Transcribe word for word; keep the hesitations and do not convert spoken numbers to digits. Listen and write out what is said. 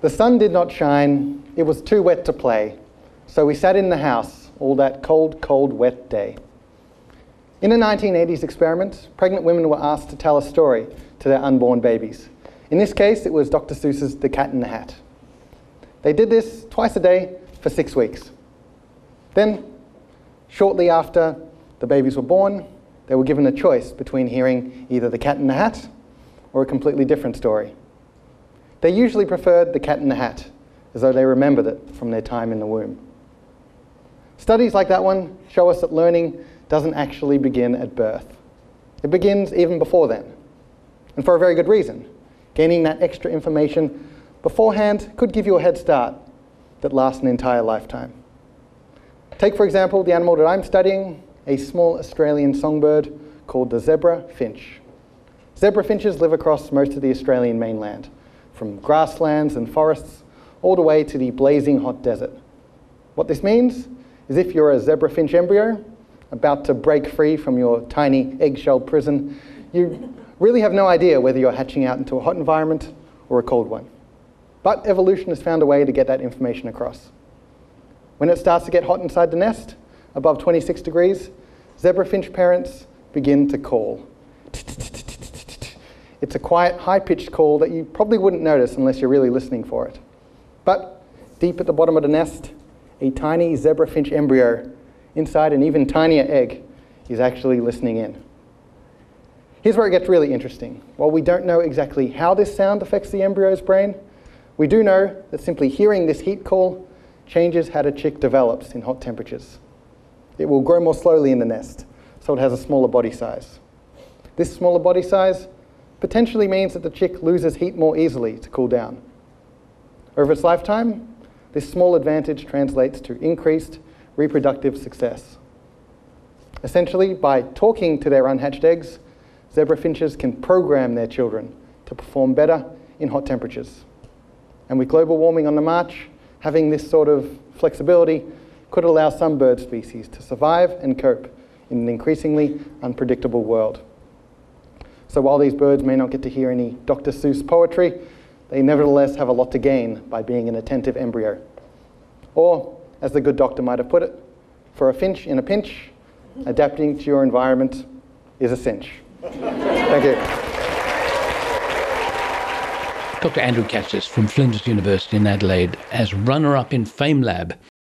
The sun did not shine, it was too wet to play, so we sat in the house all that cold, cold, wet day. In a nineteen eighties experiment, pregnant women were asked to tell a story to their unborn babies. In this case, it was Doctor Seuss's The Cat in the Hat. They did this twice a day for six weeks. Then, shortly after the babies were born, they were given a choice between hearing either The Cat in the Hat or a completely different story. They usually preferred The Cat in the Hat, as though they remembered it from their time in the womb. Studies like that one show us that learning doesn't actually begin at birth. It begins even before then, and for a very good reason. Gaining that extra information beforehand could give you a head start that lasts an entire lifetime. Take, for example, the animal that I'm studying, a small Australian songbird called the zebra finch. Zebra finches live across most of the Australian mainland, from grasslands and forests all the way to the blazing hot desert. What this means is if you're a zebra finch embryo about to break free from your tiny eggshell prison, you really have no idea whether you're hatching out into a hot environment or a cold one. But evolution has found a way to get that information across. When it starts to get hot inside the nest, above twenty-six degrees, zebra finch parents begin to call. It's a quiet, high-pitched call that you probably wouldn't notice unless you're really listening for it. But deep at the bottom of the nest, a tiny zebra finch embryo inside an even tinier egg is actually listening in. Here's where it gets really interesting. While we don't know exactly how this sound affects the embryo's brain, we do know that simply hearing this heat call changes how the chick develops in hot temperatures. It will grow more slowly in the nest, so it has a smaller body size. This smaller body size potentially means that the chick loses heat more easily to cool down. Over its lifetime, this small advantage translates to increased reproductive success. Essentially, by talking to their unhatched eggs, zebra finches can program their children to perform better in hot temperatures. And with global warming on the march, having this sort of flexibility could allow some bird species to survive and cope in an increasingly unpredictable world. So while these birds may not get to hear any Doctor Seuss poetry, they nevertheless have a lot to gain by being an attentive embryo. Or, as the good doctor might have put it, for a finch in a pinch, adapting to your environment is a cinch. Thank you. Doctor Andrew Katsis from Flinders University in Adelaide as runner-up in FameLab.